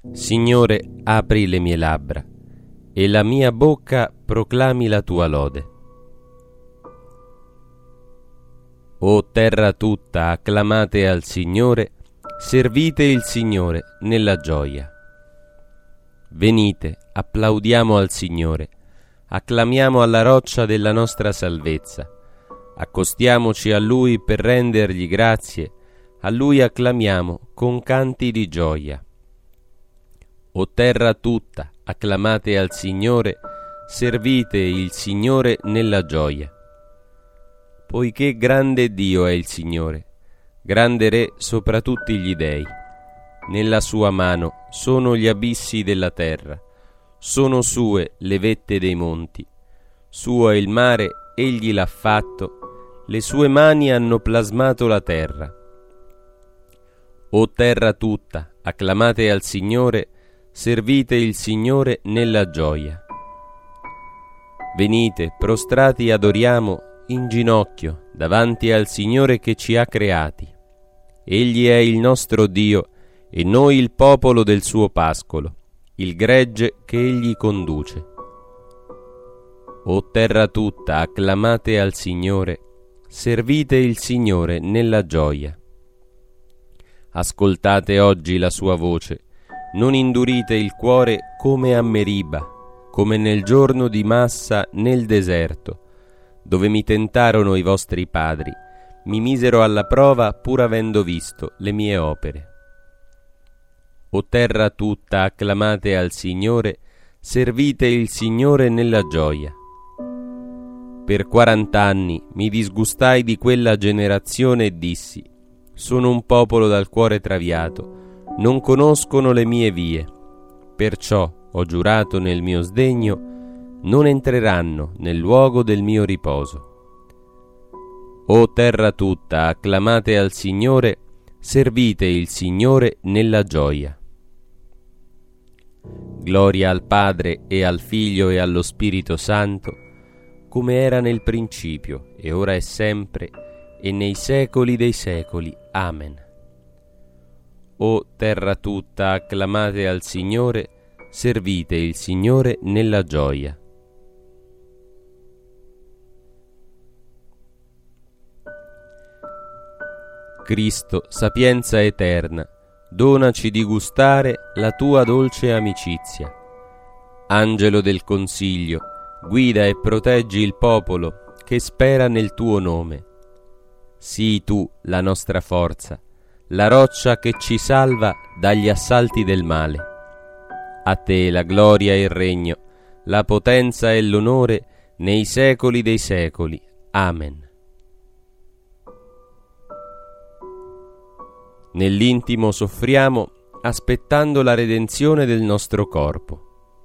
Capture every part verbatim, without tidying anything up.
Signore, apri le mie labbra, e la mia bocca proclami la tua lode. O terra tutta, acclamate al Signore, servite il Signore nella gioia. Venite, applaudiamo al Signore, acclamiamo alla roccia della nostra salvezza, accostiamoci a Lui per rendergli grazie, a Lui acclamiamo con canti di gioia. O terra tutta, acclamate al Signore, servite il Signore nella gioia. Poiché grande Dio è il Signore, grande Re sopra tutti gli dei. Nella sua mano sono gli abissi della terra, sono sue le vette dei monti. Suo è il mare, egli l'ha fatto, le sue mani hanno plasmato la terra. O terra tutta, acclamate al Signore, servite il Signore nella gioia. Venite, prostrati adoriamo in ginocchio davanti al Signore che ci ha creati. Egli è il nostro Dio e noi il popolo del suo pascolo, il gregge che egli conduce. O terra tutta, acclamate al Signore, servite il Signore nella gioia. Ascoltate oggi la sua voce, non indurite il cuore come a Meriba, come nel giorno di Massa nel deserto, dove mi tentarono i vostri padri, mi misero alla prova pur avendo visto le mie opere. O terra tutta, acclamate al Signore, servite il Signore nella gioia. Per quarant'anni mi disgustai di quella generazione e dissi: sono un popolo dal cuore traviato, non conoscono le mie vie. Perciò ho giurato nel mio sdegno, non entreranno nel luogo del mio riposo. O terra tutta, acclamate al Signore, servite il Signore nella gioia. Gloria al Padre e al Figlio e allo Spirito Santo, come era nel principio, e ora è sempre, e nei secoli dei secoli. Amen. O terra tutta, acclamate al Signore, servite il Signore nella gioia. Cristo, sapienza eterna, donaci di gustare la tua dolce amicizia. Angelo del consiglio, guida e proteggi il popolo che spera nel tuo nome. Sii tu la nostra forza, la roccia che ci salva dagli assalti del male. A te la gloria e il regno, la potenza e l'onore nei secoli dei secoli. Amen. Nell'intimo soffriamo, aspettando la redenzione del nostro corpo.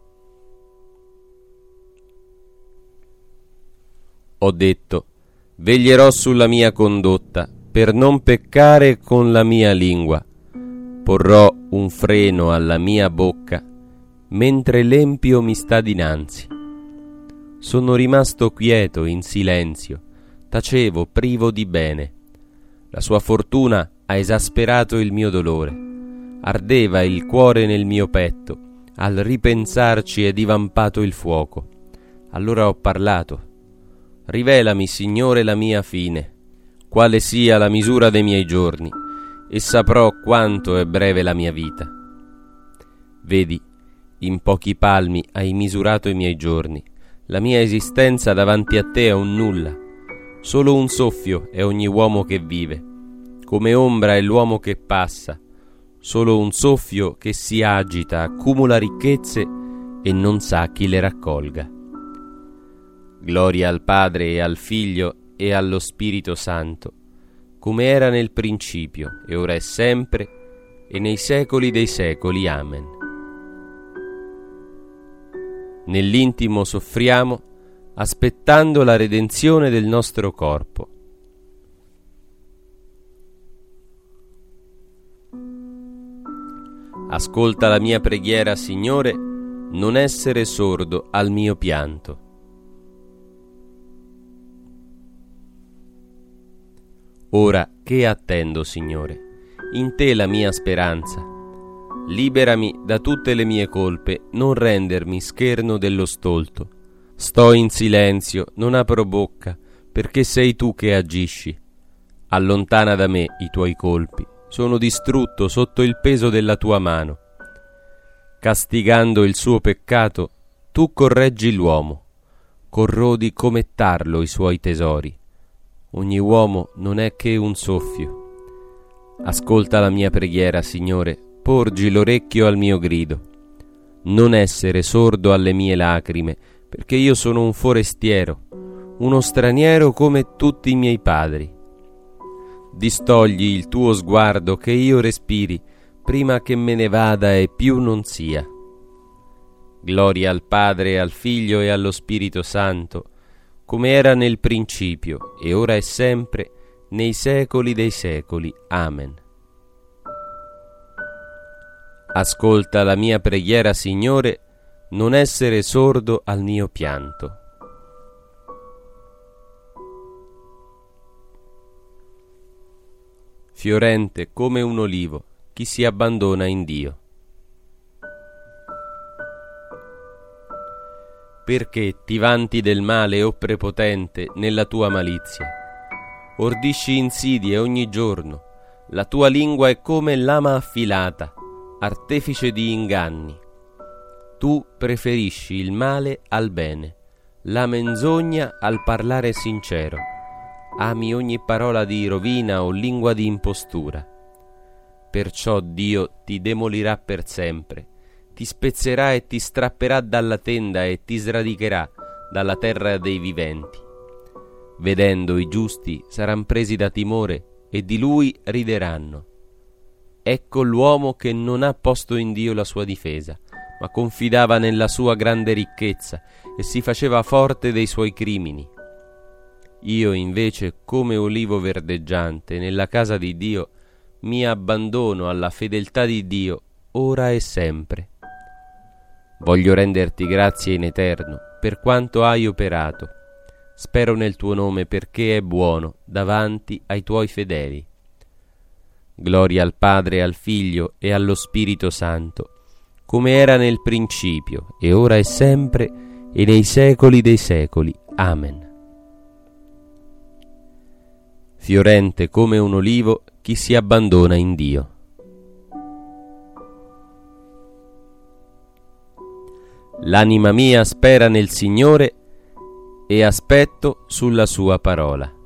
Ho detto: veglierò sulla mia condotta, per non peccare con la mia lingua. Porrò un freno alla mia bocca, mentre l'empio mi sta dinanzi. Sono rimasto quieto, in silenzio, tacevo, privo di bene. La sua fortuna ha esasperato il mio dolore. Ardeva il cuore nel mio petto, al ripensarci è divampato il fuoco. Allora ho parlato: rivelami, Signore, la mia fine, quale sia la misura dei miei giorni, e saprò quanto è breve la mia vita. Vedi, in pochi palmi hai misurato i miei giorni, la mia esistenza davanti a te è un nulla. Solo un soffio è ogni uomo che vive, come ombra è l'uomo che passa. Solo un soffio che si agita, accumula ricchezze e non sa chi le raccolga. Gloria al Padre e al Figlio e allo Spirito Santo, come era nel principio, e ora è sempre, e nei secoli dei secoli. Amen. Nell'intimo soffriamo, aspettando la redenzione del nostro corpo. Ascolta la mia preghiera, Signore, non essere sordo al mio pianto. Ora che attendo, Signore, in te la mia speranza. Liberami da tutte le mie colpe, non rendermi scherno dello stolto. Sto in silenzio, non apro bocca, perché sei tu che agisci. Allontana da me i tuoi colpi, sono distrutto sotto il peso della tua mano. Castigando il suo peccato, tu correggi l'uomo, corrodi come tarlo i suoi tesori. Ogni uomo non è che un soffio. Ascolta la mia preghiera, Signore, porgi l'orecchio al mio grido. Non essere sordo alle mie lacrime, perché io sono un forestiero, uno straniero come tutti i miei padri. Distogli il tuo sguardo che io respiri, prima che me ne vada e più non sia. Gloria al Padre, al Figlio e allo Spirito Santo, come era nel principio, e ora e sempre, nei secoli dei secoli. Amen. Ascolta la mia preghiera, Signore, non essere sordo al mio pianto. Fiorente come un olivo, chi si abbandona in Dio. Perché ti vanti del male, o prepotente, nella tua malizia? Ordisci insidie ogni giorno, la tua lingua è come lama affilata, artefice di inganni. Tu preferisci il male al bene, la menzogna al parlare sincero. Ami ogni parola di rovina o lingua di impostura. Perciò Dio ti demolirà per sempre, ti spezzerà e ti strapperà dalla tenda e ti sradicherà dalla terra dei viventi. Vedendo i giusti saranno presi da timore e di lui rideranno. Ecco l'uomo che non ha posto in Dio la sua difesa, ma confidava nella sua grande ricchezza e si faceva forte dei suoi crimini. Io invece, come olivo verdeggiante nella casa di Dio, mi abbandono alla fedeltà di Dio, ora e sempre. Voglio renderti grazie in eterno per quanto hai operato. Spero nel tuo nome perché è buono davanti ai tuoi fedeli. Gloria al Padre, al Figlio e allo Spirito Santo, come era nel principio, e ora e sempre, e nei secoli dei secoli. Amen. Fiorente come un olivo, chi si abbandona in Dio. L'anima mia spera nel Signore e aspetto sulla sua parola.